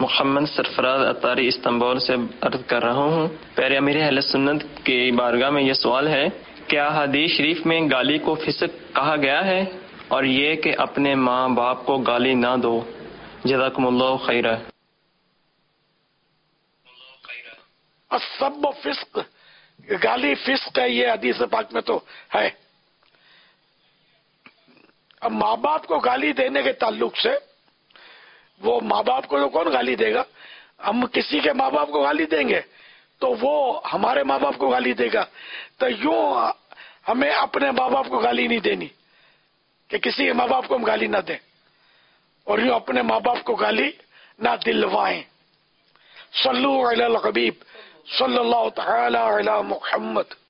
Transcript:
Mohammad Sarfaraz Attari Istanbul से अर्ज कर रहा हूँ। प्यारे अमीर अहले सुन्नत की बारगाह में यह सवाल है, क्या हदीस शरीफ में गाली को फिस्क कहा गया है, और ये कि अपने माँ बाप को गाली ना दो। जज़ाकुमुल्लाहु खैरा। सब फिस्क, गाली फिस्क है, ये हदीस पाक में तो है। अब माँ बाप को गाली देने के ताल्लुक से, वो माँ बाप को तो कौन गाली देगा? हम किसी के माँ बाप को गाली देंगे तो वो हमारे माँ बाप को गाली देगा। तो यूं हमें अपने माँ बाप को गाली नहीं देनी कि किसी के माँ बाप को हम गाली ना दें, और यूं अपने माँ बाप को गाली ना दिलवाएं। सल्लु अलल हबीब सल्लल्लाहु तआला अला मुहम्मद।